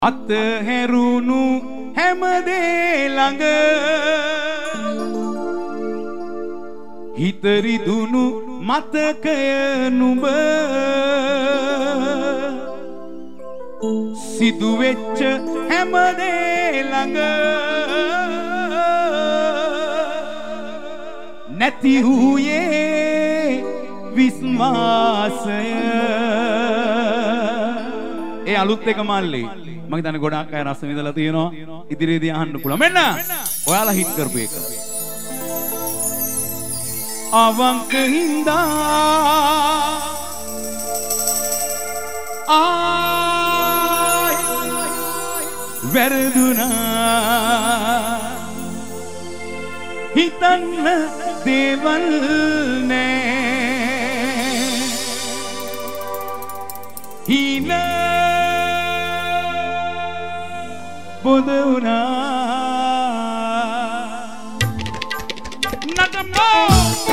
අතහැරුණු හැමදේ ළඟ හිතරිදුණු මතකය නුඹ සිදුවෙච්ච හැමදේ ළඟ නැති වූයේ විශ්වාසය. ඒ අලුත් එක මල්ලි මම හිතන්නේ ගොඩාක් අය රස විඳලා තියෙනවා. ඉදිරියේදී අහන්න පුළුවන්. මෙන්න ඔයාලා හිට කරපු එක. අවංක හින්දා ආයි වැරදුනා හිතන්න දේවල් නෑ හින බොඳ වුණා නටමෝ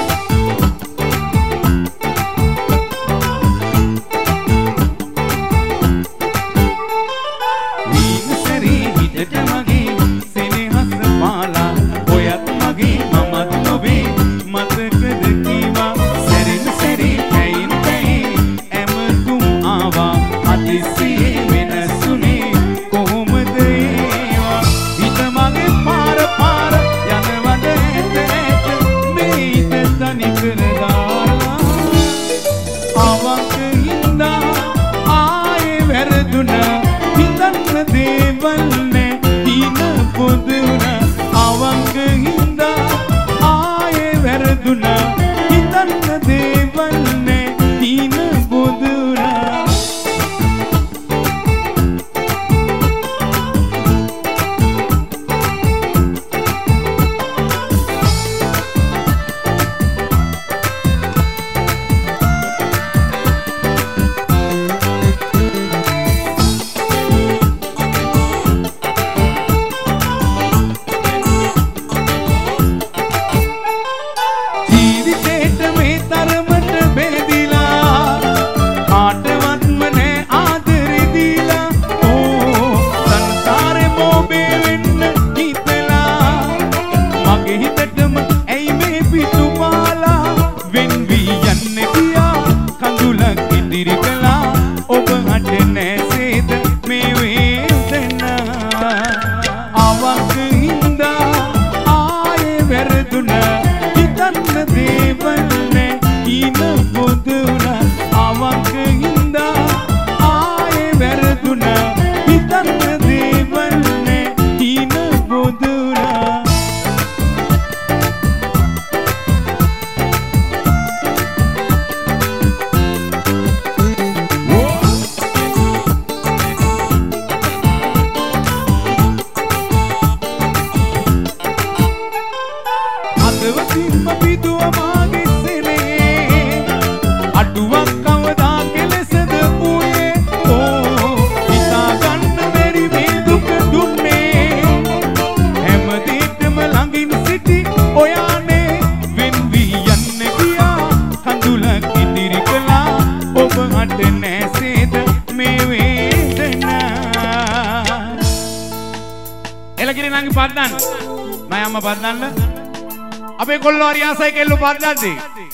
අපේ කොල්ලෝ හරි ආසයි කෙල්ලෝ පද්දන්නේ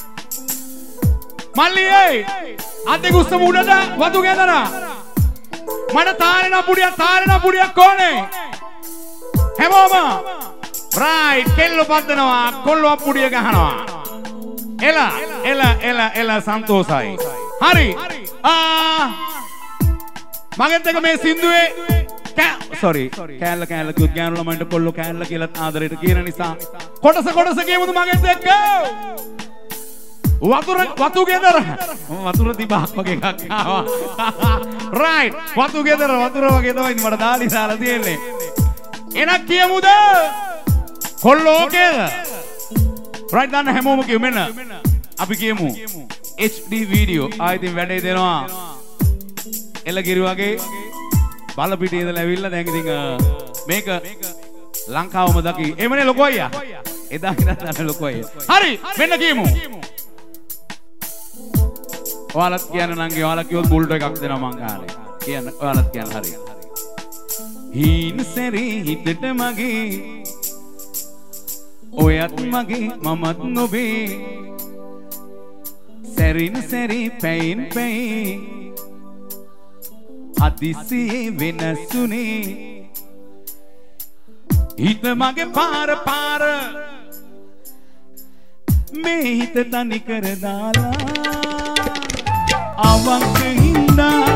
මල්ලියේ අතේ කුස්සම උඩට වතු ගෙදරා මට තාරේන පුඩියක් ඕනේ හැමෝම රයිට් කෙල්ලෝ පද්දනවා කොල්ලෝ පුඩිය ගහනවා එල සන්තෝසයි හරි මගෙත් එක මේ සින්දුවේ sorry කෑල්ල කිව්ත් ගෑනු ළමයින්ට කොල්ලෝ කෑල්ල කියලා ආදරයට කියන නිසා කොටස කියමුද මගෙත් එක්ක වතු ගෙදර වතුර තිබහක් වගේ එකක් ආවා රයිට් වතු ගෙදර වතුර වගේ තමයි මට දාලි දාලා තියෙන්නේ එනක් කියමුද කොල්ලෝ ඕකේද රයිට් දාන්න හැමෝම කියමු මෙන්න අපි කියමු HD වීඩියෝ ආයෙත් වැඩේ දෙනවා එළගිරි වගේ බල පිටේ ඉඳලා ඇවිල්ලා දැන් ඉතින් මේක ලංකාවම දකි. එමනේ ලොකෝ අයියා. එදා ඉඳන් ලොකෝ අයියා. හරි මෙන්න කියමු. ඔයාලත් කියන්න නංගි ඔයාලා කිව්වොත් බුල්ට් එකක් දෙනවා මං කාලේ. කියන්න ඔයාලත් කියන්න හරි. හීන සැරේ හිතට මගේ ඔයත් මගේ මමත් නොබේ සැරින් සැරේ පැයින් පැයි අදිසියේ වෙනසුනේ හිත මගේ පාර පාර මේ හිත තනි කර දාලා අවංක හින්දා